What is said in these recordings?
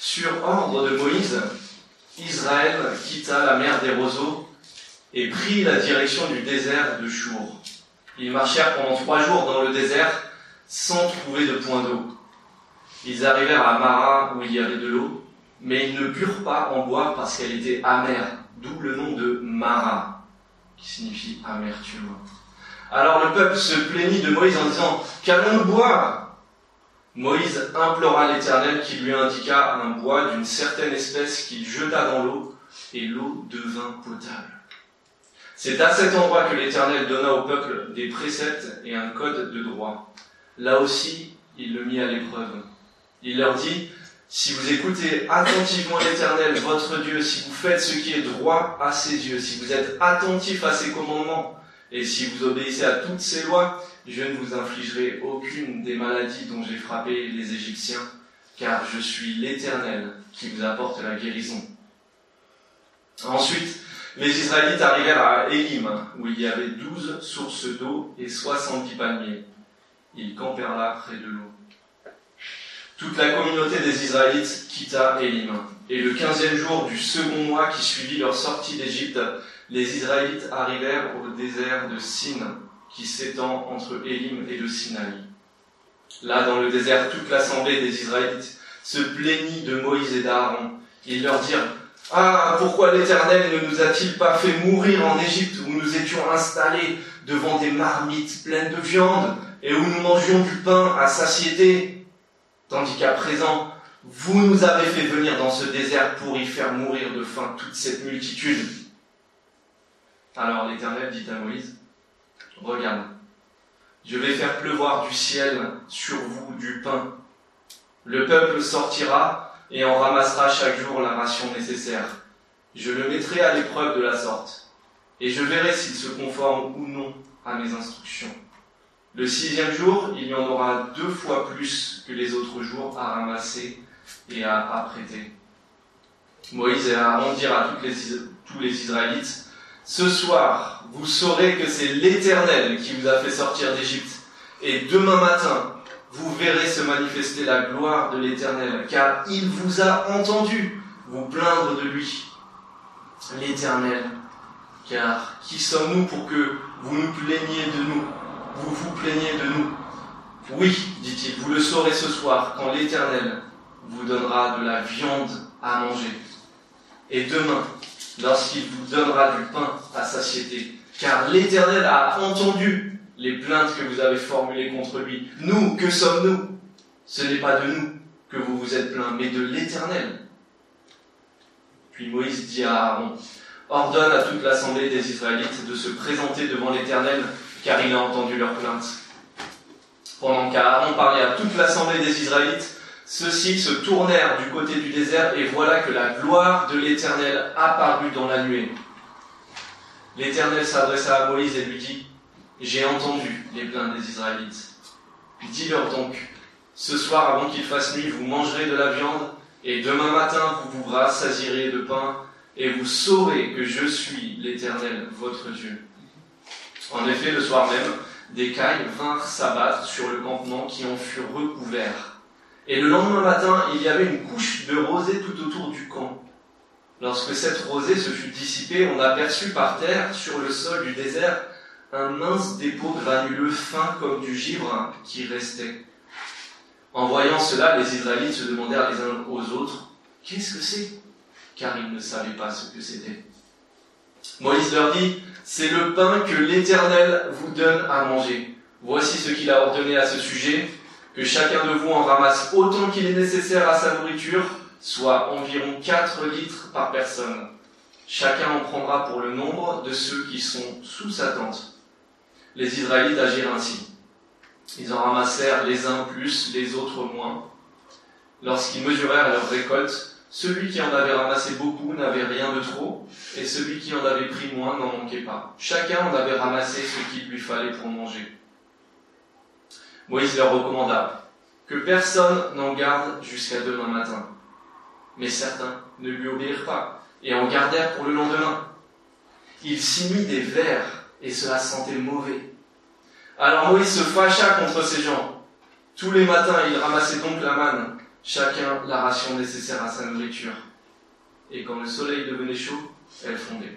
Sur ordre de Moïse, Israël quitta la mer des roseaux et prit la direction du désert de Chour. Ils marchèrent pendant 3 jours dans le désert sans trouver de point d'eau. Ils arrivèrent à Mara où il y avait de l'eau, mais ils ne purent pas en boire parce qu'elle était amère, d'où le nom de Mara, qui signifie amertume. Alors le peuple se plaignit de Moïse en disant « Qu'allons-nous boire ?» Moïse implora l'Éternel qui lui indiqua un bois d'une certaine espèce qu'il jeta dans l'eau, et l'eau devint potable. C'est à cet endroit que l'Éternel donna au peuple des préceptes et un code de droit. Là aussi, il le mit à l'épreuve. Il leur dit « Si vous écoutez attentivement l'Éternel, votre Dieu, si vous faites ce qui est droit à ses yeux, si vous êtes attentifs à ses commandements, et si vous obéissez à toutes ses lois, je ne vous infligerai aucune des maladies dont j'ai frappé les Égyptiens, car je suis l'Éternel qui vous apporte la guérison. » Ensuite, les Israélites arrivèrent à Élim, où il y avait 12 sources d'eau et 70 palmiers. Ils campèrent là près de l'eau. Toute la communauté des Israélites quitta Élim. Et le 15e jour du second mois qui suivit leur sortie d'Égypte, les Israélites arrivèrent au désert de Sin, qui s'étend entre Élim et le Sinaï. Là, dans le désert, toute l'assemblée des Israélites se plaignit de Moïse et d'Aaron. Ils leur dirent « Ah, pourquoi l'Éternel ne nous a-t-il pas fait mourir en Égypte, où nous étions installés devant des marmites pleines de viande, et où nous mangions du pain à satiété, tandis qu'à présent, vous nous avez fait venir dans ce désert pour y faire mourir de faim toute cette multitude. » Alors l'Éternel dit à Moïse, « Regarde, je vais faire pleuvoir du ciel sur vous du pain. Le peuple sortira et en ramassera chaque jour la ration nécessaire. Je le mettrai à l'épreuve de la sorte, et je verrai s'il se conforme ou non à mes instructions. Le 6e jour, il y en aura 2 fois plus que les autres jours à ramasser et à apprêter. » Moïse et Aaron dirent à tous les Israélites, « Ce soir, vous saurez que c'est l'Éternel qui vous a fait sortir d'Égypte, et demain matin, vous verrez se manifester la gloire de l'Éternel, car il vous a entendu vous plaindre de lui. L'Éternel, car qui sommes-nous pour que vous nous plaigniez de nous, vous vous plaignez de nous? Oui, dit-il, vous le saurez ce soir, quand l'Éternel vous donnera de la viande à manger. Et demain, lorsqu'il vous donnera du pain à satiété, car l'Éternel a entendu les plaintes que vous avez formulées contre lui. Nous, que sommes-nous? Ce n'est pas de nous que vous vous êtes plaints, mais de l'Éternel. » Puis Moïse dit à Aaron, « Ordonne à toute l'assemblée des Israélites de se présenter devant l'Éternel, car il a entendu leurs plaintes. » Pendant qu'Aaron parlait à toute l'assemblée des Israélites, ceux-ci se tournèrent du côté du désert, et voilà que la gloire de l'Éternel apparut dans la nuée. L'Éternel s'adressa à Moïse et lui dit, « J'ai entendu les plaintes des Israélites. Dis-leur donc, ce soir avant qu'il fasse nuit, vous mangerez de la viande, et demain matin vous vous rassasierez de pain, et vous saurez que je suis l'Éternel, votre Dieu. » En effet, le soir même, des cailles vinrent s'abattre sur le campement qui en fut recouvert. Et le lendemain matin, il y avait une couche de rosée tout autour du camp. Lorsque cette rosée se fut dissipée, on aperçut par terre, sur le sol du désert, un mince dépôt granuleux fin comme du givre qui restait. En voyant cela, les Israélites se demandèrent les uns aux autres, « Qu'est-ce que c'est ?» Car ils ne savaient pas ce que c'était. Moïse leur dit, « C'est le pain que l'Éternel vous donne à manger. Voici ce qu'il a ordonné à ce sujet, que chacun de vous en ramasse autant qu'il est nécessaire à sa nourriture, soit environ 4 litres par personne. Chacun en prendra pour le nombre de ceux qui sont sous sa tente. » Les Israélites agirent ainsi. Ils en ramassèrent les uns plus, les autres moins. Lorsqu'ils mesurèrent leur récolte, celui qui en avait ramassé beaucoup n'avait rien de trop, et celui qui en avait pris moins n'en manquait pas. Chacun en avait ramassé ce qu'il lui fallait pour manger. Moïse leur recommanda que personne n'en garde jusqu'à demain matin. Mais certains ne lui obéirent pas, et en gardèrent pour le lendemain. Il s'y mit des vers, et cela sentait mauvais. Alors Moïse se fâcha contre ces gens. Tous les matins, il ramassait donc la manne, chacun la ration nécessaire à sa nourriture. Et quand le soleil devenait chaud, elle fondait.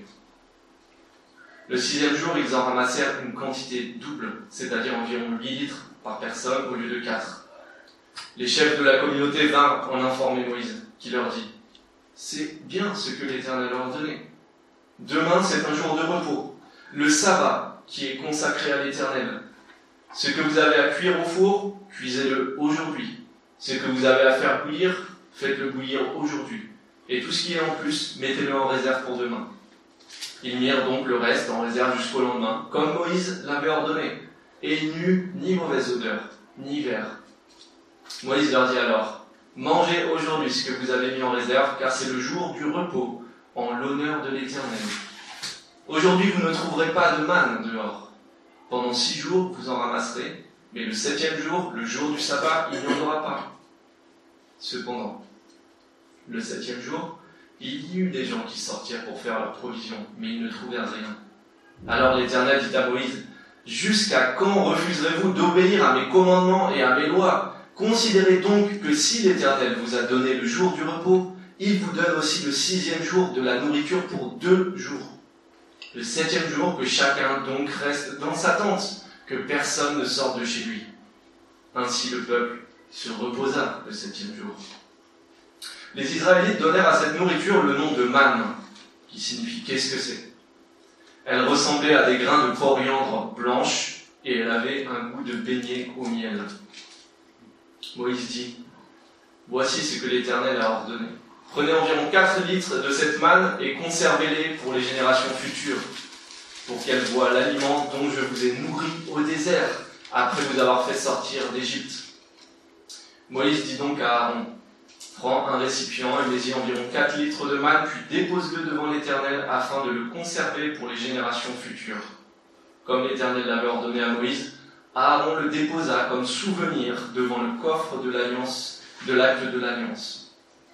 Le 6e jour, ils en ramassèrent une quantité double, c'est-à-dire environ 8 litres par personne au lieu de 4. Les chefs de la communauté vinrent en informer Moïse, qui leur dit « C'est bien ce que l'Éternel a ordonné. Demain, c'est un jour de repos, le sabbat qui est consacré à l'Éternel. Ce que vous avez à cuire au four, cuisez-le aujourd'hui. Ce que vous avez à faire bouillir, faites-le bouillir aujourd'hui. Et tout ce qui est en plus, mettez-le en réserve pour demain. » Ils mirent donc le reste en réserve jusqu'au lendemain, comme Moïse l'avait ordonné, et il n'y eut ni mauvaise odeur, ni verre. Moïse leur dit alors, « Mangez aujourd'hui ce que vous avez mis en réserve, car c'est le jour du repos, en l'honneur de l'Éternel. Aujourd'hui, vous ne trouverez pas de manne dehors. Pendant 6 jours, vous en ramasserez, mais le 7e jour, le jour du sabbat, il n'y en aura pas. Cependant, le 7e jour, il y eut des gens qui sortirent pour faire leurs provisions, mais ils ne trouvèrent rien. Alors l'Éternel dit à Moïse, « Jusqu'à quand refuserez-vous d'obéir à mes commandements et à mes lois ? Considérez donc que si l'Éternel vous a donné le jour du repos, il vous donne aussi le 6e jour de la nourriture pour 2 jours. Le 7e jour, que chacun donc reste dans sa tente, que personne ne sorte de chez lui. » Ainsi le peuple se reposa le 7e jour. Les Israélites donnèrent à cette nourriture le nom de manne, qui signifie qu'est-ce que c'est. Elle ressemblait à des grains de coriandre blanches et elle avait un goût de beignet au miel. Moïse dit, « Voici ce que l'Éternel a ordonné. Prenez environ 4 litres de cette manne et conservez-les pour les générations futures, pour qu'elles voient l'aliment dont je vous ai nourri au désert, après vous avoir fait sortir d'Égypte. » Moïse dit donc à Aaron, « Prends un récipient et mets-y environ 4 litres de manne, puis dépose-le devant l'Éternel afin de le conserver pour les générations futures. » Comme l'Éternel l'avait ordonné à Moïse, Aaron le déposa comme souvenir devant le coffre de l'alliance, de l'acte de l'alliance.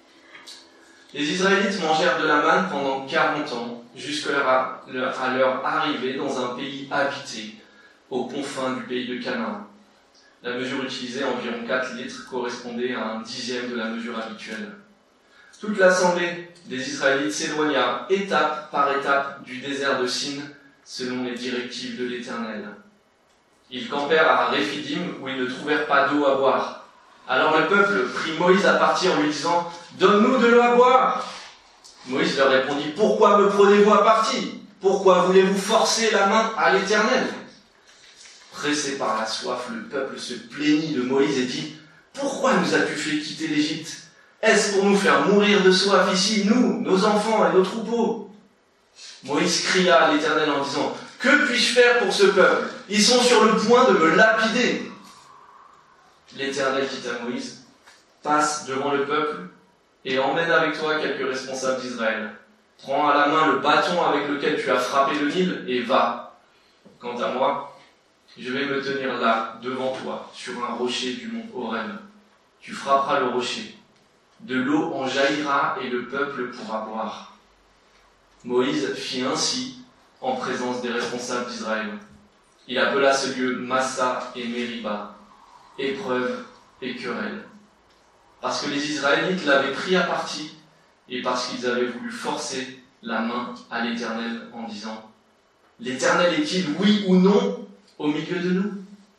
Les Israélites mangèrent de la manne pendant 40 ans, jusqu'à leur arrivée dans un pays habité, aux confins du pays de Canaan. La mesure utilisée, environ 4 litres, correspondait à un 10e de la mesure habituelle. Toute l'assemblée des Israélites s'éloigna, étape par étape, du désert de Sin, selon les directives de l'Éternel. Ils campèrent à Réphidim, où ils ne trouvèrent pas d'eau à boire. Alors le peuple prit Moïse à partir en lui disant « Donne-nous de l'eau à boire !» Moïse leur répondit « Pourquoi me prenez-vous à partie ? Pourquoi voulez-vous forcer la main à l'Éternel ?» Pressé par la soif, le peuple se plaignit de Moïse et dit « Pourquoi nous as-tu fait quitter l'Égypte ? Est-ce pour nous faire mourir de soif ici, nous, nos enfants et nos troupeaux ?» Moïse cria à l'Éternel en disant « Que puis-je faire pour ce peuple ? Ils sont sur le point de me lapider. » L'Éternel dit à Moïse « Passe devant le peuple et emmène avec toi quelques responsables d'Israël. Prends à la main le bâton avec lequel tu as frappé le Nil et va. Quant à moi, je vais me tenir là, devant toi, sur un rocher du mont Horeb. Tu frapperas le rocher. De l'eau en jaillira et le peuple pourra boire. » Moïse fit ainsi en présence des responsables d'Israël. Il appela ce lieu Massa et Mériba, épreuve et querelle. Parce que les Israélites l'avaient pris à partie et parce qu'ils avaient voulu forcer la main à l'Éternel en disant « L'Éternel est-il oui ou non au milieu de nous ?»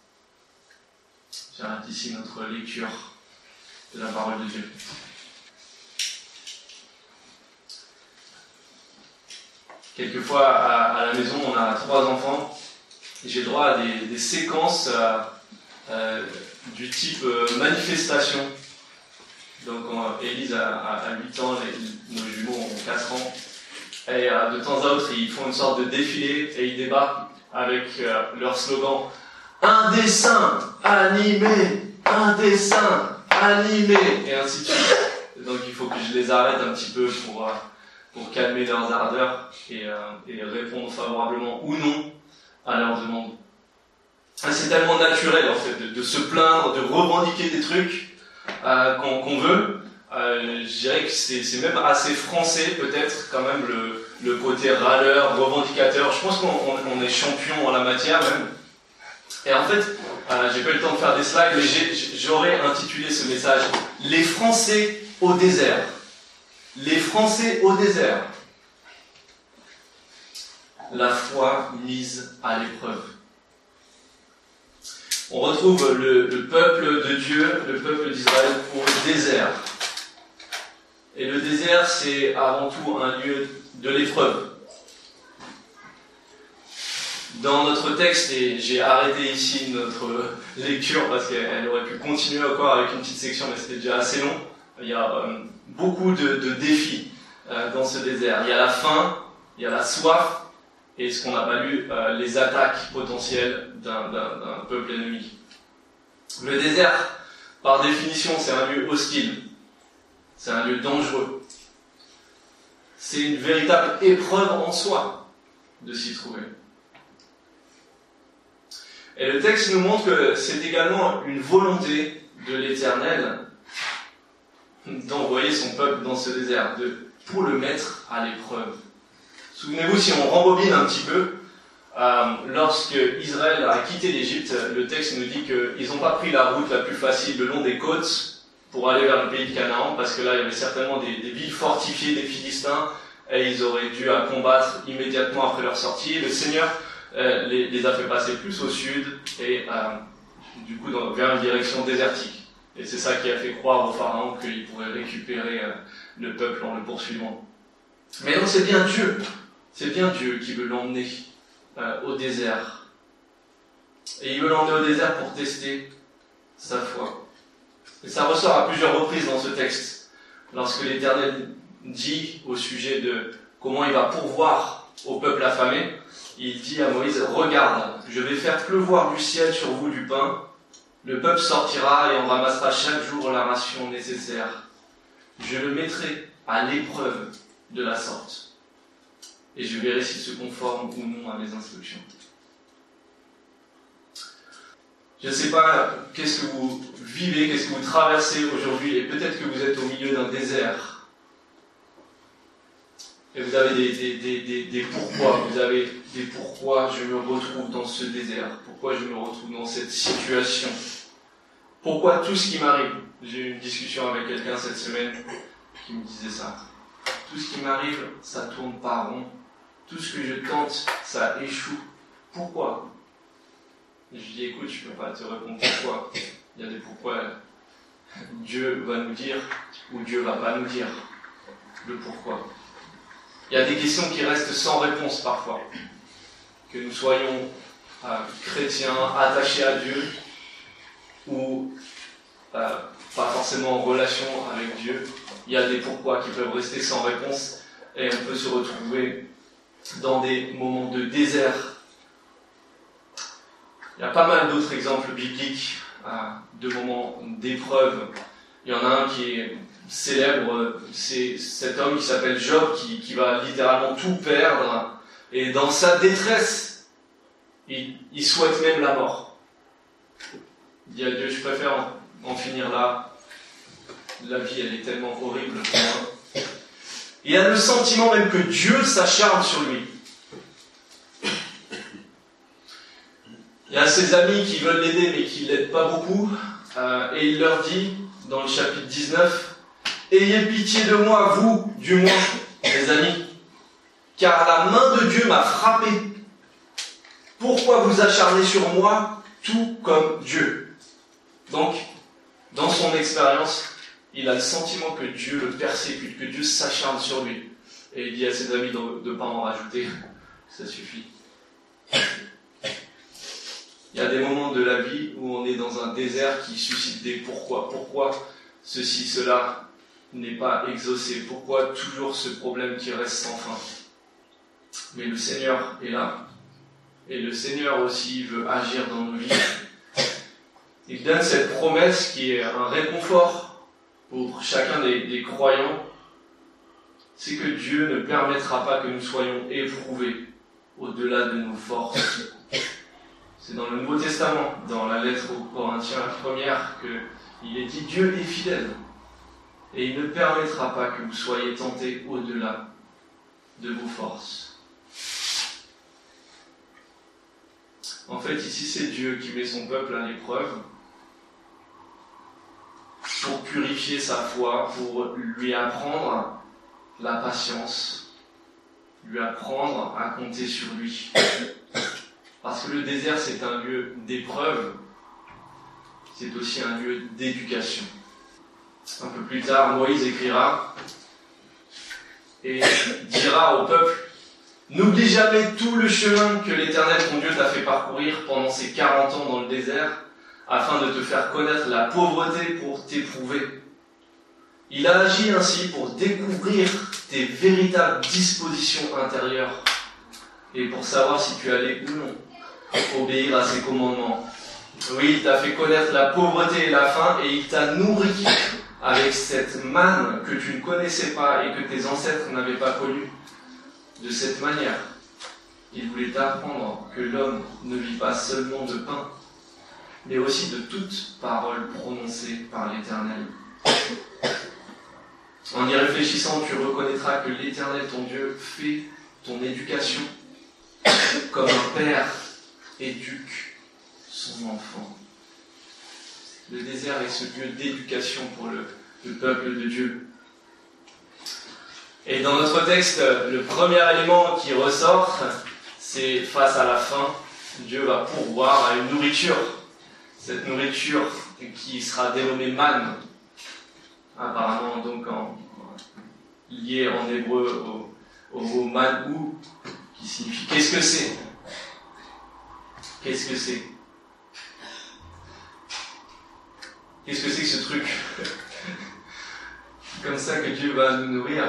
J'arrête ici notre lecture de la parole de Dieu. Quelquefois, à la maison, on a 3 enfants et j'ai droit à des séquences du type manifestation. Donc, Élise a 8 ans, nos jumeaux ont 4 ans. Et de temps à autre, ils font une sorte de défilé et ils débarquent avec leur slogan « Un dessin animé, un dessin animé » et ainsi de suite. Donc, il faut que je les arrête un petit peu pour calmer leurs ardeurs et répondre favorablement ou non à leurs demandes. C'est tellement naturel en fait de se plaindre, de revendiquer des trucs qu'on veut. Je dirais que c'est même assez français peut-être quand même le côté râleur, revendicateur. Je pense qu'on est champion en la matière même. Et en fait, j'ai pas eu le temps de faire des slides, mais j'aurais intitulé ce message « Les Français au désert. Les Français au désert. La foi mise à l'épreuve. On retrouve le peuple de Dieu, le peuple d'Israël au désert. Et le désert, c'est avant tout un lieu de l'épreuve. Dans notre texte, et j'ai arrêté ici notre lecture parce qu'elle aurait pu continuer encore avec une petite section, mais c'était déjà assez long. Il y a beaucoup de défis dans ce désert. Il y a la faim, il y a la soif, et ce qu'on n'a pas lu, les attaques potentielles d'un peuple ennemi. Le désert, par définition, c'est un lieu hostile. C'est un lieu dangereux. C'est une véritable épreuve en soi de s'y trouver. Et le texte nous montre que c'est également une volonté de l'Éternel d'envoyer son peuple dans ce désert, pour le mettre à l'épreuve. Souvenez-vous, si on rembobine un petit peu, lorsque Israël a quitté l'Égypte, le texte nous dit qu'ils n'ont pas pris la route la plus facile le long des côtes pour aller vers le pays de Canaan, parce que là il y avait certainement des villes fortifiées des Philistins, et ils auraient dû combattre immédiatement après leur sortie. Le Seigneur les a fait passer plus au sud, et du coup vers une direction désertique. Et c'est ça qui a fait croire au Pharaon qu'il pourrait récupérer le peuple en le poursuivant. Mais non, c'est bien Dieu qui veut l'emmener au désert. Et il veut l'emmener au désert pour tester sa foi. Et ça ressort à plusieurs reprises dans ce texte. Lorsque l'Éternel dit au sujet de comment il va pourvoir au peuple affamé, il dit à Moïse, « Regarde, je vais faire pleuvoir du ciel sur vous du pain. Le peuple sortira et on ramassera chaque jour la ration nécessaire. Je le mettrai à l'épreuve de la sorte. Et je verrai s'il se conforme ou non à mes instructions. » Je ne sais pas qu'est-ce que vous vivez, qu'est-ce que vous traversez aujourd'hui, et peut-être que vous êtes au milieu d'un désert. Et vous avez des pourquoi, vous avez des pourquoi je me retrouve dans ce désert, pourquoi je me retrouve dans cette situation, pourquoi tout ce qui m'arrive. J'ai eu une discussion avec quelqu'un cette semaine qui me disait ça. Tout ce qui m'arrive, ça tourne pas rond. Tout ce que je tente, ça échoue. Pourquoi ? Et je lui dis, écoute, je ne peux pas te répondre pourquoi. Il y a des pourquoi. Dieu va nous dire, ou Dieu va pas nous dire le pourquoi. Il y a des questions qui restent sans réponse parfois. Que nous soyons chrétiens, attachés à Dieu, ou pas forcément en relation avec Dieu. Il y a des pourquoi qui peuvent rester sans réponse, et on peut se retrouver dans des moments de désert. Il y a pas mal d'autres exemples bibliques de moments d'épreuve. Il y en a un qui est célèbre, c'est cet homme qui s'appelle Job, qui va littéralement tout perdre, et dans sa détresse, il souhaite même la mort. Il dit à Dieu, je préfère en finir là. La vie, elle est tellement horrible pour moi. Il a le sentiment même que Dieu s'acharne sur lui. Il y a ses amis qui veulent l'aider, mais qui ne l'aident pas beaucoup, et il leur dit, dans le chapitre 19, « Ayez pitié de moi, vous, du moins, mes amis, car la main de Dieu m'a frappé. Pourquoi vous acharnez sur moi, tout comme Dieu ?» Donc, dans son expérience, il a le sentiment que Dieu le persécute, que Dieu s'acharne sur lui. Et il dit à ses amis de ne pas en rajouter. Ça suffit. Il y a des moments de la vie où on est dans un désert qui suscite des pourquoi. Pourquoi ceci, cela n'est pas exaucé? Pourquoi toujours ce problème qui reste sans fin? Mais le Seigneur est là. Et le Seigneur aussi veut agir dans nos vies. Il donne cette promesse qui est un réconfort pour chacun des croyants. C'est que Dieu ne permettra pas que nous soyons éprouvés au-delà de nos forces. C'est dans le Nouveau Testament, dans la lettre aux Corinthiens, la première, qu'il est dit « Dieu est fidèle, et il ne permettra pas que vous soyez tentés au-delà de vos forces. » En fait, ici, c'est Dieu qui met son peuple à l'épreuve pour purifier sa foi, pour lui apprendre la patience, lui apprendre à compter sur lui. Parce que le désert, c'est un lieu d'épreuve, c'est aussi un lieu d'éducation. Un peu plus tard, Moïse écrira et dira au peuple: n'oublie jamais tout le chemin que l'Éternel ton Dieu t'a fait parcourir pendant ces 40 ans dans le désert, afin de te faire connaître la pauvreté pour t'éprouver. Il a agi ainsi pour découvrir tes véritables dispositions intérieures et pour savoir si tu allais ou non obéir à ses commandements. Oui, il t'a fait connaître la pauvreté et la faim, et il t'a nourri avec cette manne que tu ne connaissais pas et que tes ancêtres n'avaient pas connue. De cette manière, il voulait t'apprendre que l'homme ne vit pas seulement de pain, mais aussi de toute parole prononcée par l'Éternel. En y réfléchissant, tu reconnaîtras que l'Éternel, ton Dieu, fait ton éducation comme un père éduque son enfant. Le désert est ce lieu d'éducation pour le peuple de Dieu. Et dans notre texte, le premier élément qui ressort, c'est face à la faim, Dieu va pourvoir à une nourriture. Cette nourriture qui sera dénommée manne, apparemment donc liée en hébreu au mot manou, qui signifie qu'est-ce que c'est? Qu'est-ce que c'est? Qu'est-ce que c'est que ce truc? Comme ça que Dieu va nous nourrir.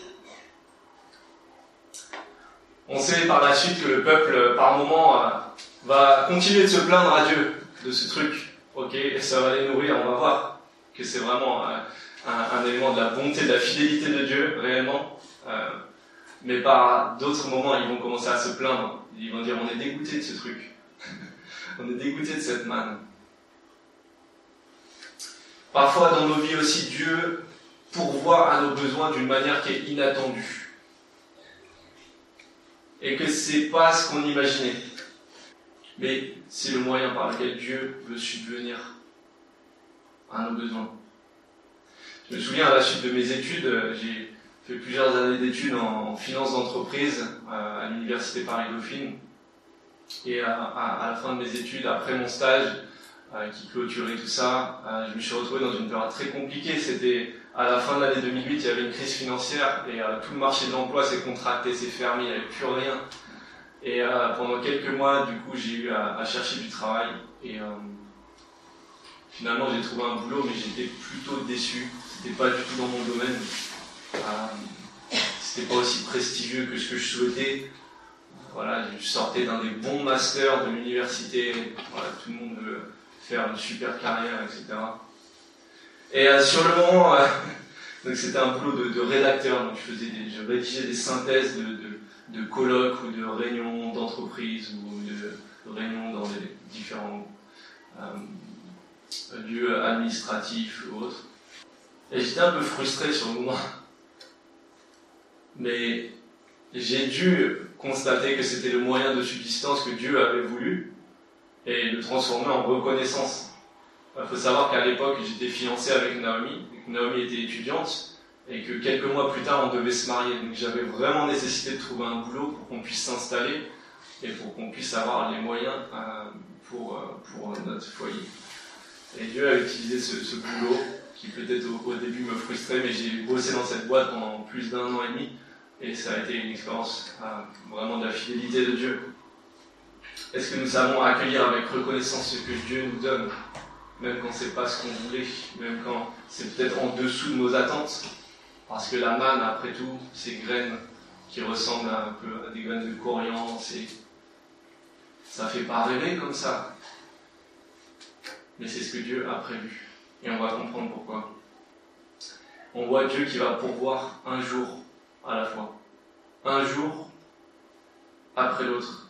On sait par la suite que le peuple, par moment, va continuer de se plaindre à Dieu de ce truc. Ok, et ça va les nourrir, on va voir que c'est vraiment un élément de la bonté, de la fidélité de Dieu, réellement. Mais par d'autres moments, ils vont commencer à se plaindre. Ils vont dire, on est dégoûté de ce truc. On est dégoûté de cette manne. Parfois, dans nos vies aussi, Dieu pourvoit à nos besoins d'une manière qui est inattendue. Et que c'est pas ce qu'on imaginait. Mais c'est le moyen par lequel Dieu veut subvenir à nos besoins. Je me souviens, à la suite de mes études, j'ai fait plusieurs années d'études en finance d'entreprise à l'université Paris-Dauphine. Et à la fin de mes études, après mon stage, qui clôturait tout ça, je me suis retrouvé dans une période très compliquée. C'était à la fin de l'année 2008, il y avait une crise financière et tout le marché de l'emploi s'est contracté, s'est fermé, il n'y avait plus rien. Et pendant quelques mois, du coup, j'ai eu à chercher du travail et finalement j'ai trouvé un boulot, mais j'étais plutôt déçu. C'était pas du tout dans mon domaine. C'était pas aussi prestigieux que ce que je souhaitais. Voilà, je sortais d'un des bons masters de l'université. Voilà, tout le monde veut faire une super carrière, etc. Et sur le moment, donc c'était un boulot de rédacteur. Donc je rédigeais des synthèses de colloques ou de réunions d'entreprise ou de réunions dans des différents lieux administratifs ou autres. Et j'étais un peu frustré sur le moment. Mais j'ai dû constater que c'était le moyen de subsistance que Dieu avait voulu et le transformer en reconnaissance. Il faut savoir qu'à l'époque, j'étais fiancé avec Naomi. Naomi était étudiante et que quelques mois plus tard, on devait se marier. Donc j'avais vraiment nécessité de trouver un boulot pour qu'on puisse s'installer et pour qu'on puisse avoir les moyens pour notre foyer. Et Dieu a utilisé ce boulot qui peut-être au début me frustrait, mais j'ai bossé dans cette boîte pendant plus d'1 an et demi et ça a été une expérience vraiment de la fidélité de Dieu. Est-ce que nous savons accueillir avec reconnaissance ce que Dieu nous donne, même quand c'est pas ce qu'on voulait, même quand c'est peut-être en dessous de nos attentes? Parce que la manne, après tout, ces graines qui ressemblent un peu à des graines de coriandre, ça fait pas rêver comme ça. Mais c'est ce que Dieu a prévu. Et on va comprendre pourquoi. On voit Dieu qui va pourvoir un jour à la fois. Un jour après l'autre.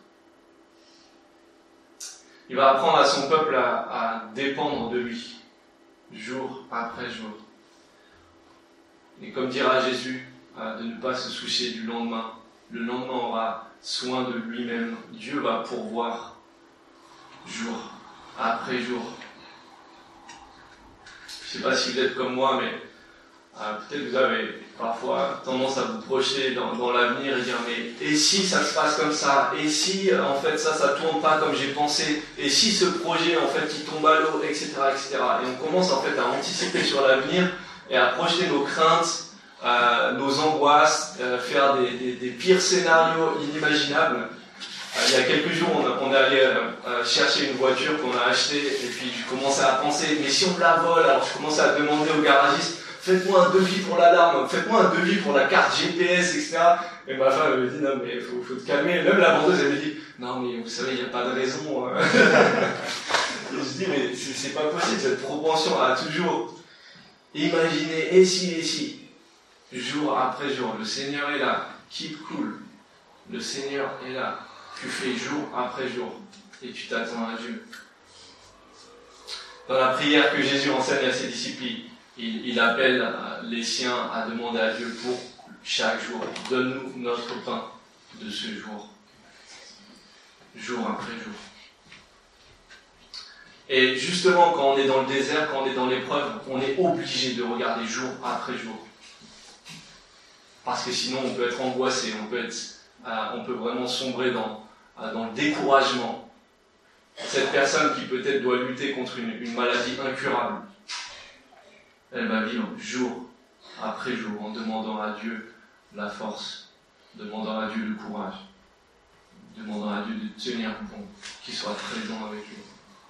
Il va apprendre à son peuple à dépendre de lui, jour après jour. Et comme dira Jésus, de ne pas se soucier du lendemain. Le lendemain aura soin de lui-même. Dieu va pourvoir jour après jour. Je sais pas si vous êtes comme moi, mais peut-être vous avez parfois tendance à vous projeter dans l'avenir et dire mais et si ça se passe comme ça, et si en fait ça tourne pas comme j'ai pensé, et si ce projet en fait il tombe à l'eau, etc., etc. Et on commence en fait à anticiper sur l'avenir et à projeter nos craintes, nos angoisses, faire des pires scénarios inimaginables. Il y a quelques jours, on est allé chercher une voiture qu'on a achetée et puis je commençais à penser mais si on me la vole, alors je commençais à demander au garagiste faites-moi un devis pour l'alarme, faites-moi un devis pour la carte GPS, etc. Et ma femme elle me dit non mais faut te calmer. Même la vendeuse elle me dit non mais vous savez il n'y a pas de raison. Et je dis mais c'est pas possible cette propension à toujours imaginer et si, jour après jour, le Seigneur est là, keep cool, le Seigneur est là, tu fais jour après jour et tu t'attends à Dieu. Dans la prière que Jésus enseigne à ses disciples, il appelle les siens à demander à Dieu pour chaque jour. Donne-nous notre pain de ce jour. Jour après jour. Et justement, quand on est dans le désert, quand on est dans l'épreuve, on est obligé de regarder jour après jour. Parce que sinon, on peut être angoissé, on peut vraiment sombrer dans le découragement. Cette personne qui peut-être doit lutter contre une maladie incurable, elle va vivre jour après jour en demandant à Dieu la force, demandant à Dieu le courage, demandant à Dieu de tenir bon, qu'il soit présent avec lui.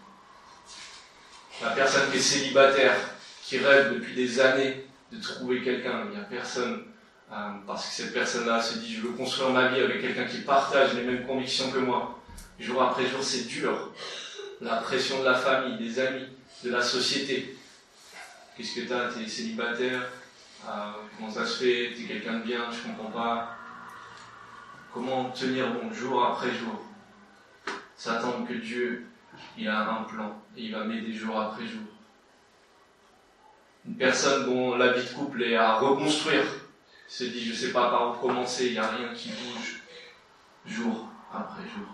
La personne qui est célibataire, qui rêve depuis des années de trouver quelqu'un, il n'y a personne, parce que cette personne-là se dit je veux construire ma vie avec quelqu'un qui partage les mêmes convictions que moi. Jour après jour, c'est dur. La pression de la famille, des amis, de la société. Qu'est-ce que t'as? T'es célibataire? Comment ça se fait? T'es quelqu'un de bien? Je comprends pas. Comment tenir bon jour après jour? S'attendre que Dieu, il a un plan et il va m'aider jour après jour. Une personne dont la vie de couple est à reconstruire se dit je sais pas par où commencer, il n'y a rien qui bouge jour après jour.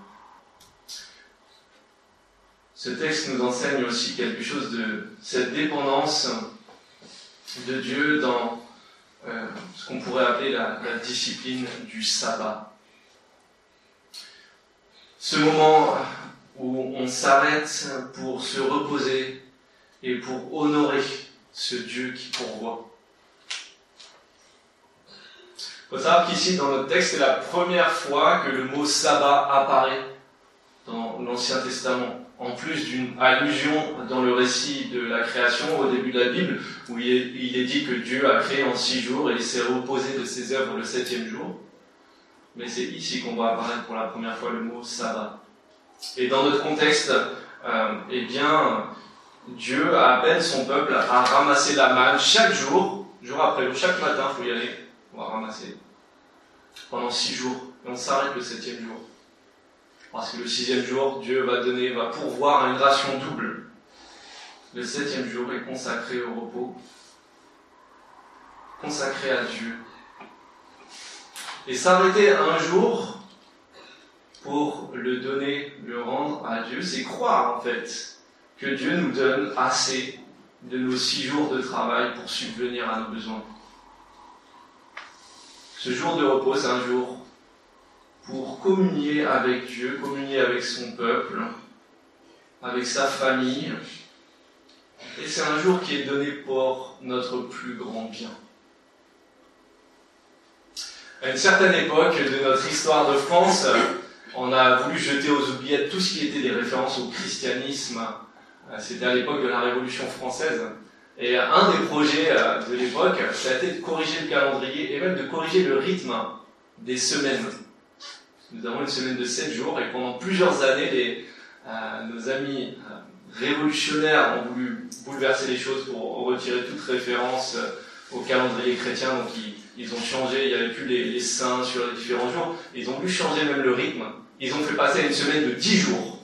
Ce texte nous enseigne aussi quelque chose de cette dépendance de Dieu dans ce qu'on pourrait appeler la discipline du sabbat. Ce moment où on s'arrête pour se reposer et pour honorer ce Dieu qui pourvoit. Il faut savoir qu'ici, dans notre texte, c'est la première fois que le mot sabbat apparaît dans l'Ancien Testament. En plus d'une allusion dans le récit de la création au début de la Bible, où il est dit que Dieu a créé en 6 jours et il s'est reposé de ses œuvres le 7e jour. Mais c'est ici qu'on va apparaître pour la première fois le mot sabbat. Et dans notre contexte, Dieu appelle son peuple à ramasser la manne chaque jour, jour après jour, chaque matin, il faut y aller, on va ramasser, pendant 6 jours. Et on s'arrête le 7e jour. Parce que le 6e jour, Dieu va pourvoir à une ration double. Le 7e jour est consacré au repos, consacré à Dieu. Et s'arrêter un jour pour le donner, le rendre à Dieu, c'est croire en fait que Dieu nous donne assez de nos 6 jours de travail pour subvenir à nos besoins. Ce jour de repos, c'est un jour pour communier avec Dieu, communier avec son peuple, avec sa famille. Et c'est un jour qui est donné pour notre plus grand bien. À une certaine époque de notre histoire de France, on a voulu jeter aux oubliettes tout ce qui était des références au christianisme. C'était à l'époque de la Révolution française. Et un des projets de l'époque, ça a été de corriger le calendrier et même de corriger le rythme des semaines. Nous avons une semaine de 7 jours et pendant plusieurs années, nos amis révolutionnaires ont voulu bouleverser les choses pour retirer toute référence au calendrier chrétien. Donc ils ont changé, il n'y avait plus les saints sur les différents jours. Ils ont voulu changer même le rythme. Ils ont fait passer à une semaine de 10 jours.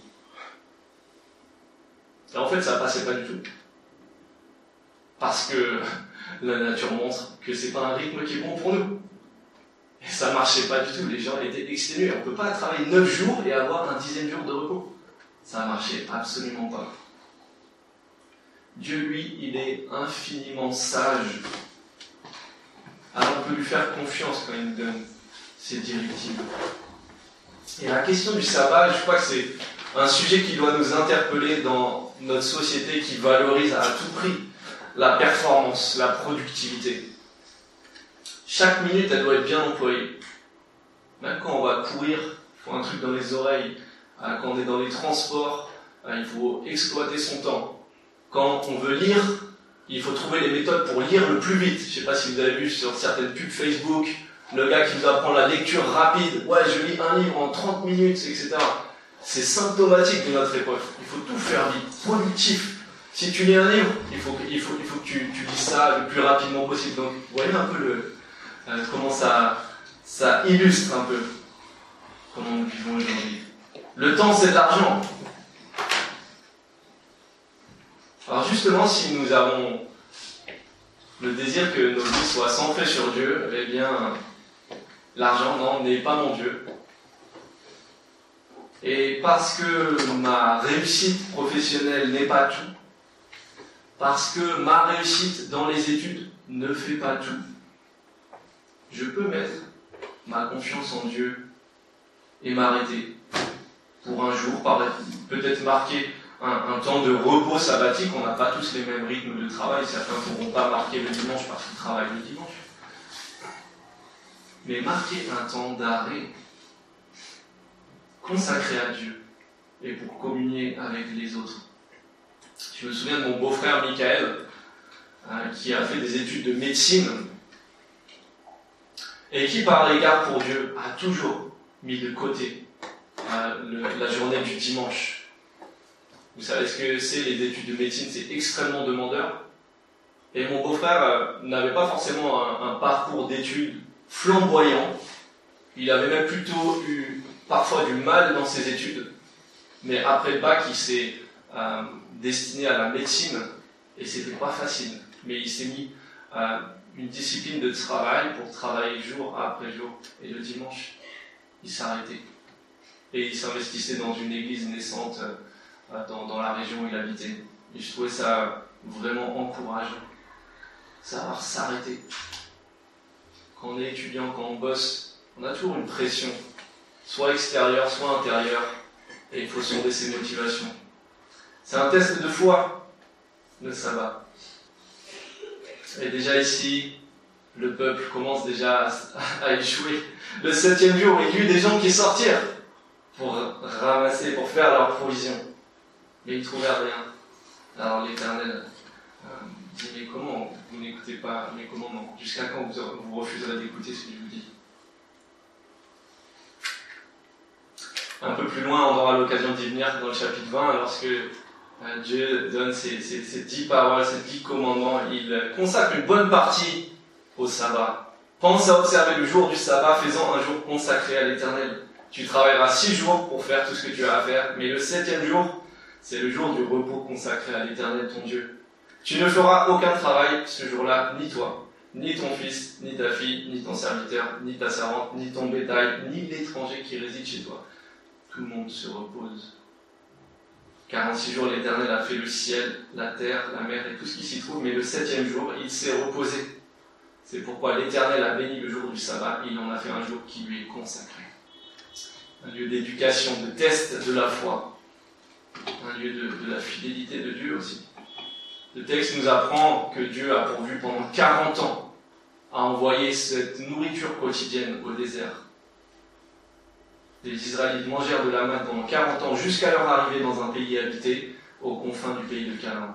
Et en fait, ça ne passait pas du tout. Parce que la nature montre que c'est pas un rythme qui est bon pour nous. Et ça marchait pas du tout, les gens étaient exténués. On peut pas travailler 9 jours et avoir un 10e jour de repos. Ça marchait absolument pas. Dieu, lui, il est infiniment sage. Alors on peut lui faire confiance quand il nous donne ses directives. Et la question du sabbat, je crois que c'est un sujet qui doit nous interpeller dans notre société qui valorise à tout prix la performance, la productivité. Chaque minute, elle doit être bien employée. Même quand on va courir, il faut un truc dans les oreilles. Quand on est dans les transports, il faut exploiter son temps. Quand on veut lire, il faut trouver les méthodes pour lire le plus vite. Je ne sais pas si vous avez vu sur certaines pubs Facebook, le gars qui nous apprend la lecture rapide. Ouais, je lis un livre en 30 minutes, etc. C'est symptomatique de notre époque. Il faut tout faire vite, productif. Si tu lis un livre, il faut que tu lis ça le plus rapidement possible. Donc, vous voyez un peu comment ça illustre un peu comment nous vivons aujourd'hui. Le temps, c'est de l'argent. Alors justement, si nous avons le désir que nos vies soient centrées sur Dieu, eh bien, l'argent, non, n'est pas mon Dieu. Et parce que ma réussite professionnelle n'est pas tout, parce que ma réussite dans les études ne fait pas tout, je peux mettre ma confiance en Dieu et m'arrêter pour un jour, peut-être marquer un temps de repos sabbatique. On n'a pas tous les mêmes rythmes de travail, certains ne pourront pas marquer le dimanche parce qu'ils travaillent le dimanche. Mais marquer un temps d'arrêt consacré à Dieu et pour communier avec les autres. Je me souviens de mon beau-frère Michael, qui a fait des études de médecine et qui, par l'égard pour Dieu, a toujours mis de côté la journée du dimanche. Vous savez ce que c'est, les études de médecine, c'est extrêmement demandeur. Et mon beau-frère n'avait pas forcément un parcours d'études flamboyant. Il avait même plutôt eu parfois du mal dans ses études. Mais après le bac, il s'est destiné à la médecine et c'était pas facile. Mais il s'est mis une discipline de travail pour travailler jour après jour. Et le dimanche, il s'arrêtait. Et il s'investissait dans une église naissante dans la région où il habitait. Et je trouvais ça vraiment encourageant. Savoir s'arrêter. Quand on est étudiant, quand on bosse, on a toujours une pression, soit extérieure, soit intérieure, et il faut sonder ses motivations. C'est un test de foi, le sabbat. Et déjà ici, le peuple commence déjà à échouer. Le 7e jour, il y a eu des gens qui sortirent pour ramasser, pour faire leur provision. Mais ils ne trouvaient rien. Alors l'Éternel dit, mais comment vous n'écoutez pas mes commandements? Jusqu'à quand vous refuserez d'écouter ce que je vous dis? Un peu plus loin, on aura l'occasion d'y venir dans le chapitre 20, lorsque Dieu donne ces 10 paroles, ces 10 commandements. Il consacre une bonne partie au sabbat. Pense à observer le jour du sabbat, faisant un jour consacré à l'Éternel. Tu travailleras 6 jours pour faire tout ce que tu as à faire, mais le 7e jour, c'est le jour du repos consacré à l'Éternel ton Dieu. Tu ne feras aucun travail ce jour-là, ni toi, ni ton fils, ni ta fille, ni ton serviteur, ni ta servante, ni ton bétail, ni l'étranger qui réside chez toi. Tout le monde se repose. Car en 6 jours, l'Éternel a fait le ciel, la terre, la mer et tout ce qui s'y trouve, mais le 7e jour, il s'est reposé. C'est pourquoi l'Éternel a béni le jour du sabbat, il en a fait un jour qui lui est consacré. Un lieu d'éducation, de test de la foi, un lieu de la fidélité de Dieu aussi. Le texte nous apprend que Dieu a pourvu pendant 40 ans à envoyer cette nourriture quotidienne au désert. Les Israélites mangèrent de la manne pendant 40 ans jusqu'à leur arrivée dans un pays habité aux confins du pays de Canaan.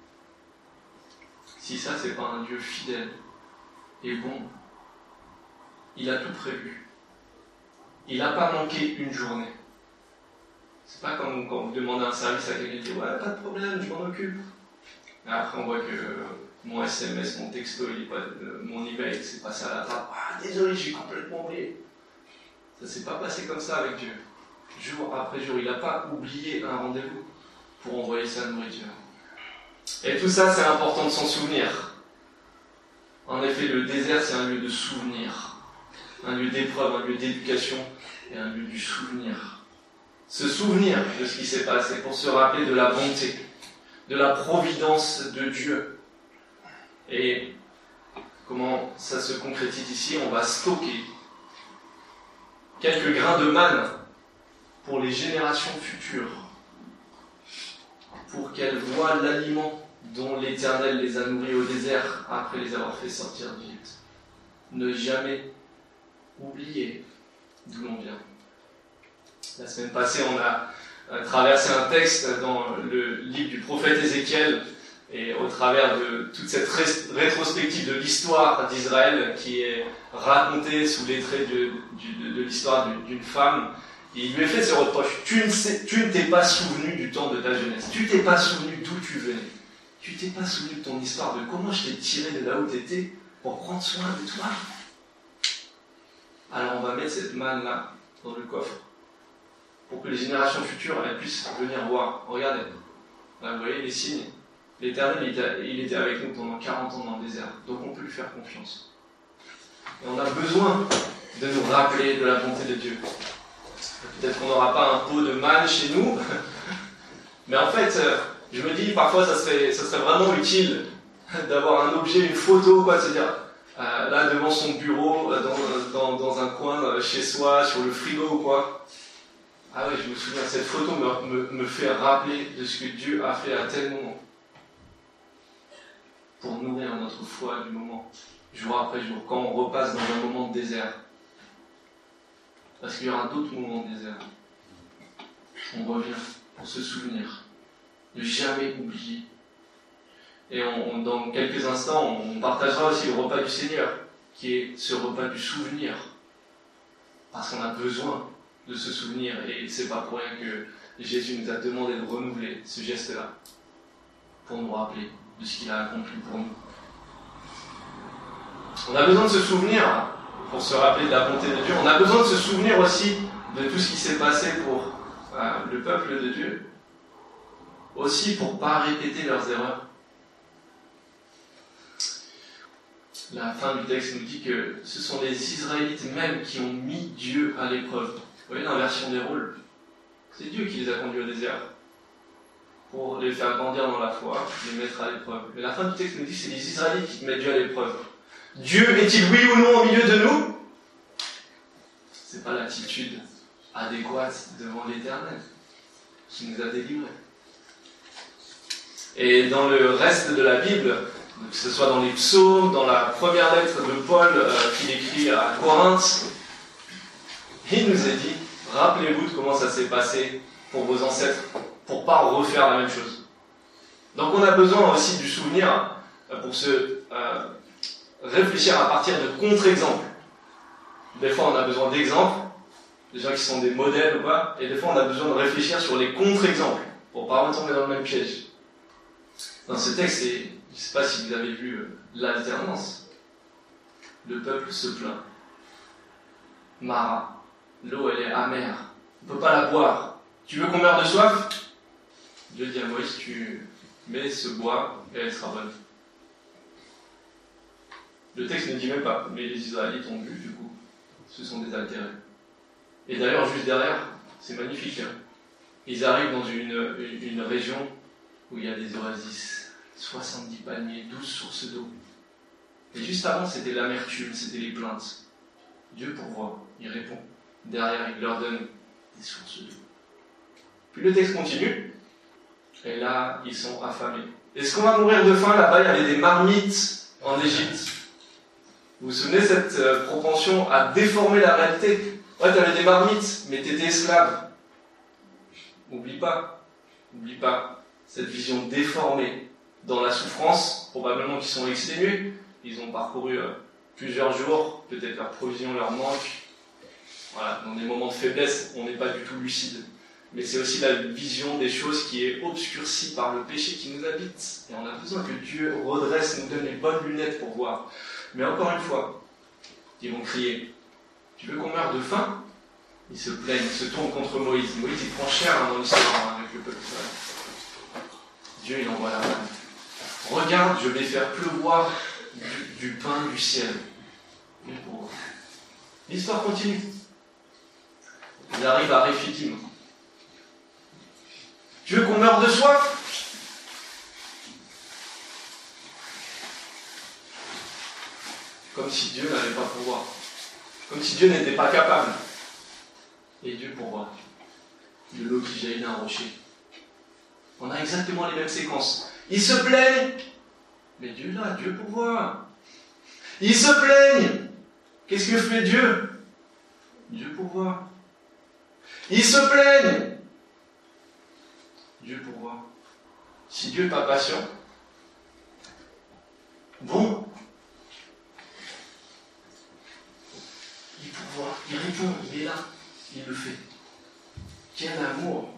Si ça, c'est pas un Dieu fidèle et bon, il a tout prévu. Il n'a pas manqué une journée. C'est pas comme quand vous demandez un service à quelqu'un qui dit « Ouais, pas de problème, je m'en occupe ». Et après, on voit que mon SMS, mon texto, mon email, c'est passé à la trappe. « Ah, désolé, j'ai complètement oublié ». Ça s'est pas passé comme ça avec Dieu. Jour après jour, il n'a pas oublié un rendez-vous pour envoyer sa nourriture. Et tout ça, c'est important de s'en souvenir. En effet, le désert, c'est un lieu de souvenir, un lieu d'épreuve, un lieu d'éducation et un lieu du souvenir. Se souvenir de ce qui s'est passé pour se rappeler de la bonté, de la providence de Dieu. Et comment ça se concrétise ici? On va stocker quelques grains de manne pour les générations futures, pour qu'elles voient l'aliment dont l'Éternel les a nourris au désert après les avoir fait sortir d'Égypte. Ne jamais oublier d'où l'on vient. La semaine passée, on a traversé un texte dans le livre du prophète Ézéchiel, et au travers de toute cette rétrospective de l'histoire d'Israël qui est racontée sous les traits de l'histoire d'une femme, et il lui a fait ce reproche: tu ne t'es pas souvenu du temps de ta jeunesse, tu t'es pas souvenu d'où tu venais, tu t'es pas souvenu de ton histoire, de comment je t'ai tiré de là où tu étais pour prendre soin de toi. Alors on va mettre cette manne-là dans le coffre pour que les générations futures elles puissent venir voir. Regardez, là, vous voyez les signes. L'Éternel, il était avec nous pendant 40 ans dans le désert, donc on peut lui faire confiance. Et on a besoin de nous rappeler de la bonté de Dieu. Peut-être qu'on n'aura pas un pot de manne chez nous, mais en fait, je me dis parfois ça serait vraiment utile d'avoir un objet, une photo, quoi, c'est-à-dire là devant son bureau, dans un coin chez soi, sur le frigo ou quoi. Ah oui, je me souviens, cette photo me fait rappeler de ce que Dieu a fait à tel moment, pour nourrir notre foi du moment, jour après jour, quand on repasse dans un moment de désert. Parce qu'il y aura d'autres moments de désert. On revient pour se souvenir, ne jamais oublier. Et dans quelques instants, on partagera aussi le repas du Seigneur, qui est ce repas du souvenir. Parce qu'on a besoin de se souvenir, et c'est pas pour rien que Jésus nous a demandé de renouveler ce geste-là, pour nous rappeler de ce qu'il a accompli pour nous. On a besoin de se souvenir, pour se rappeler de la bonté de Dieu. On a besoin de se souvenir aussi de tout ce qui s'est passé pour le peuple de Dieu. Aussi pour ne pas répéter leurs erreurs. La fin du texte nous dit que ce sont les Israélites même qui ont mis Dieu à l'épreuve. Vous voyez l'inversion des rôles. C'est Dieu qui les a conduits au désert, pour les faire grandir dans la foi, les mettre à l'épreuve. Mais la fin du texte nous dit que c'est les Israélites qui mettent Dieu à l'épreuve. Dieu est-il oui ou non au milieu de nous? C'est pas l'attitude adéquate devant l'Éternel qui nous a délivrés. Et dans le reste de la Bible, que ce soit dans les psaumes, dans la première lettre de Paul qu'il écrit à Corinthe, il nous est dit, rappelez-vous de comment ça s'est passé pour vos ancêtres, pour ne pas refaire la même chose. Donc on a besoin aussi du souvenir pour se réfléchir à partir de contre-exemples. Des fois on a besoin d'exemples, des gens qui sont des modèles ou pas, et des fois on a besoin de réfléchir sur les contre-exemples, pour ne pas retomber dans le même piège. Dans ce texte, je ne sais pas si vous avez vu l'alternance. Le peuple se plaint. Mara, l'eau elle est amère, on ne peut pas la boire. Tu veux qu'on meure de soif? Dieu dit à Moïse, tu mets ce bois et elle sera bonne. Le texte ne dit même pas, mais les Israélites ont bu, du coup, se sont désaltérés. Et d'ailleurs, juste derrière, c'est magnifique. Hein. Ils arrivent dans une région où il y a des oasis, 70 palmiers, 12 sources d'eau. Et juste avant, c'était l'amertume, c'était les plaintes. Dieu pourvoit, il répond. Derrière, il leur donne des sources d'eau. Puis le texte continue, et là, ils sont affamés. Est-ce qu'on va mourir de faim? Là-bas, il y avait des marmites en Égypte. Vous vous souvenez de cette propension à déformer la réalité? Ouais, tu avais des marmites, mais tu étais esclave. N'oublie pas cette vision déformée. Dans la souffrance, probablement qu'ils sont exténués. Ils ont parcouru plusieurs jours, peut-être leur provision leur manque. Voilà, dans des moments de faiblesse, on n'est pas du tout lucide. Mais c'est aussi la vision des choses qui est obscurcie par le péché qui nous habite. Et on a besoin que Dieu redresse, nous donne les bonnes lunettes pour voir. Mais encore une fois, ils vont crier. Tu veux qu'on meure de faim? Ils se plaignent, ils se tournent contre Moïse. Moïse, il prend cher dans l'histoire avec le peuple. Dieu, il envoie la manne. Regarde, je vais faire pleuvoir du pain du ciel. L'histoire continue. Ils arrivent à Réphidim. Tu veux qu'on meure de soif? comme si Dieu n'allait pas pouvoir, comme si Dieu n'était pas capable. Et Dieu pourvoit. De l'eau qui jaillit d'un rocher. On a exactement les mêmes séquences. Ils se plaignent, mais Dieu là, Dieu pourvoit. Ils se plaignent. Qu'est-ce que fait Dieu? Dieu pourvoit. Ils se plaignent. Dieu pourvoit. Si Dieu n'est pas patient, bon, il pourvoit, il répond, il est là, il le fait. Quel amour!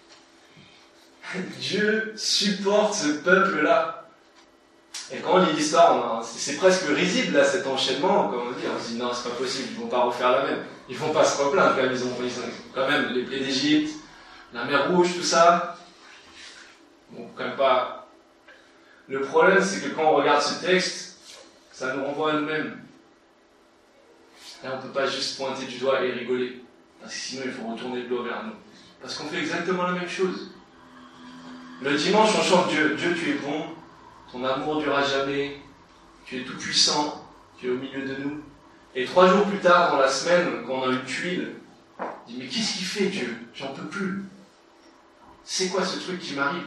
Dieu supporte ce peuple-là. Et quand on lit l'histoire, c'est presque risible là, cet enchaînement. Comme on dit, on se dit non, c'est pas possible, ils vont pas refaire la même. Ils vont pas se replaindre, quand même, ils ont quand même les plaies d'Égypte, la mer Rouge, tout ça. Bon, quand même pas. Le problème, c'est que quand on regarde ce texte, ça nous renvoie à nous-mêmes. Et on ne peut pas juste pointer du doigt et rigoler. Parce que sinon, il faut retourner le dos vers nous. Parce qu'on fait exactement la même chose. Le dimanche, on chante Dieu. Dieu, tu es bon. Ton amour durera jamais. Tu es tout puissant. Tu es au milieu de nous. Et 3 jours plus tard, dans la semaine, quand on a une tuile, on dit, mais qu'est-ce qu'il fait, Dieu? J'en peux plus. C'est quoi ce truc qui m'arrive?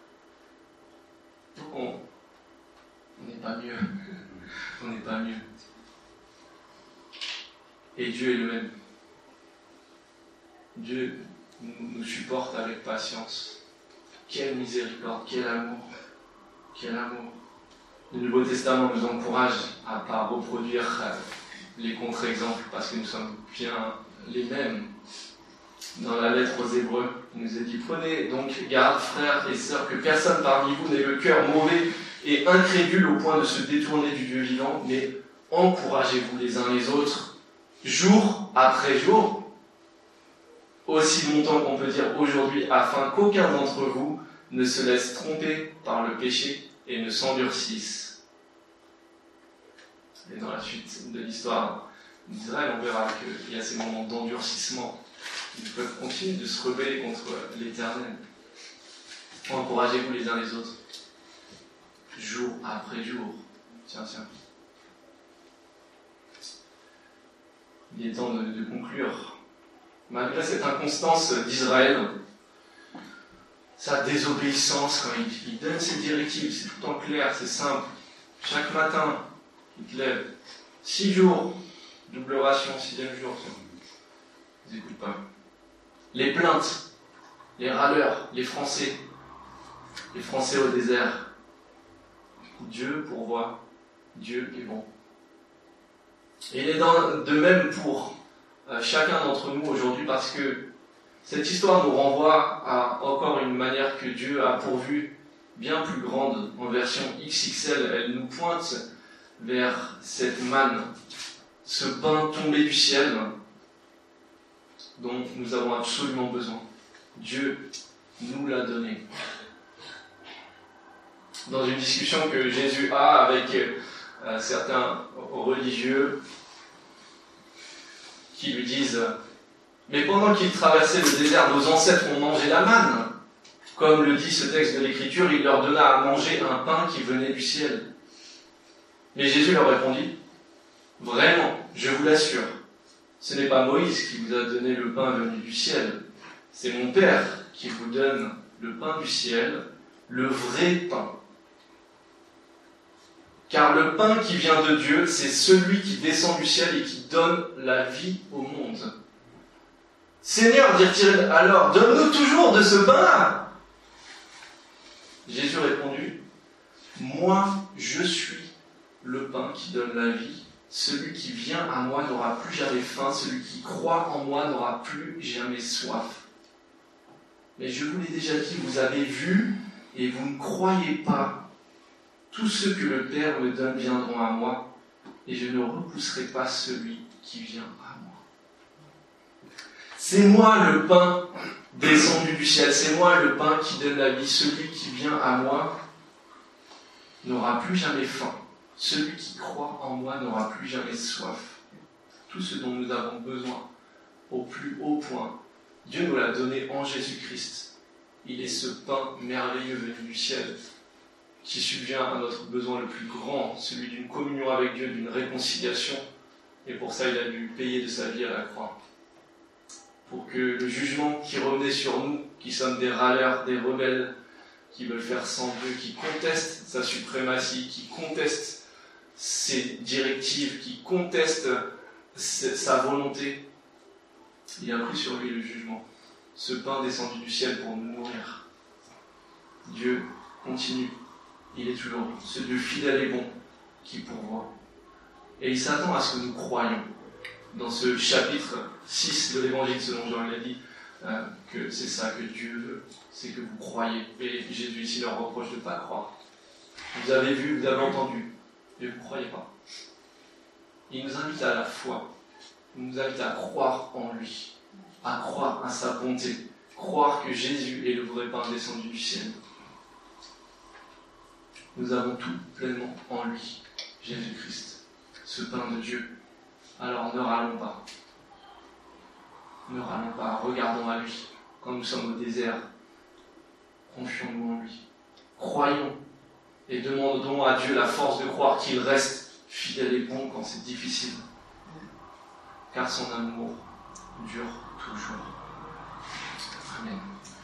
Donc on n'est pas mieux. On n'est pas mieux. Et Dieu est le même. Dieu nous supporte avec patience. Quelle miséricorde, quel amour. Quel amour. Le Nouveau Testament nous encourage à ne pas reproduire les contre-exemples parce que nous sommes bien les mêmes. Dans la lettre aux Hébreux, il nous est dit, prenez donc garde, frères et sœurs, que personne parmi vous n'ait le cœur mauvais et incrédule au point de se détourner du Dieu vivant, mais encouragez-vous les uns les autres, jour après jour, aussi longtemps qu'on peut dire aujourd'hui, afin qu'aucun d'entre vous ne se laisse tromper par le péché et ne s'endurcisse. Et dans la suite de l'histoire d'Israël, on verra qu'il y a ces moments d'endurcissement. Ils peuvent continuer de se rebeller contre l'Éternel. Encouragez-vous les uns les autres, jour après jour. Tiens. Il est temps de conclure. Malgré cette inconstance d'Israël, sa désobéissance, quand il donne ses directives, c'est tout en clair, c'est simple. Chaque matin, il te lève. 6 jours, double ration, 6e jour. Ils n'écoutent pas. Les plaintes, les râleurs, les Français au désert. Dieu pourvoit, Dieu est bon. Et il est de même pour chacun d'entre nous aujourd'hui parce que cette histoire nous renvoie à encore une manière que Dieu a pourvue bien plus grande en version XXL. Elle nous pointe vers cette manne, ce pain tombé du ciel dont nous avons absolument besoin. Dieu nous l'a donné. Dans une discussion que Jésus a avec certains religieux qui lui disent « Mais pendant qu'ils traversaient le désert, nos ancêtres ont mangé la manne. » Comme le dit ce texte de l'Écriture, il leur donna à manger un pain qui venait du ciel. Mais Jésus leur répondit « Vraiment, je vous l'assure, ce n'est pas Moïse qui vous a donné le pain venu du ciel, c'est mon Père qui vous donne le pain du ciel, le vrai pain. Car le pain qui vient de Dieu, c'est celui qui descend du ciel et qui donne la vie au monde. Seigneur, dirent-ils alors, donne-nous toujours de ce pain-là. Jésus répondit, moi, je suis le pain qui donne la vie. Celui qui vient à moi n'aura plus jamais faim. Celui qui croit en moi n'aura plus jamais soif. Mais je vous l'ai déjà dit, vous avez vu et vous ne croyez pas. Tous ceux que le Père me donne viendront à moi, et je ne repousserai pas celui qui vient à moi. C'est moi le pain descendu du ciel, c'est moi le pain qui donne la vie. Celui qui vient à moi n'aura plus jamais faim. Celui qui croit en moi n'aura plus jamais soif. Tout ce dont nous avons besoin, au plus haut point, Dieu nous l'a donné en Jésus-Christ. Il est ce pain merveilleux venu du ciel, qui subvient à notre besoin le plus grand, celui d'une communion avec Dieu, d'une réconciliation. Et pour ça, il a dû payer de sa vie à la croix. Pour que le jugement qui revenait sur nous, qui sommes des râleurs, des rebelles, qui veulent faire sans Dieu, qui contestent sa suprématie, qui contestent ses directives, qui contestent sa volonté, il a pris sur lui le jugement. Ce pain descendu du ciel pour nous nourrir. Dieu continue. Il est toujours ce Dieu fidèle et bon qui pourvoit. Et il s'attend à ce que nous croyions. Dans ce chapitre 6 de l'Évangile selon Jean, il a dit que c'est ça que Dieu veut, c'est que vous croyez. Et Jésus ici leur reproche de ne pas croire. Vous avez vu, vous avez entendu, mais vous ne croyez pas. Il nous invite à la foi. Il nous invite à croire en lui, à croire à sa bonté, croire que Jésus est le vrai pain descendu du ciel. Nous avons tout pleinement en lui, Jésus-Christ, ce pain de Dieu. Alors ne râlons pas. Ne râlons pas, regardons à lui. Quand nous sommes au désert, confions-nous en lui. Croyons et demandons à Dieu la force de croire qu'il reste fidèle et bon quand c'est difficile. Car son amour dure toujours. Amen.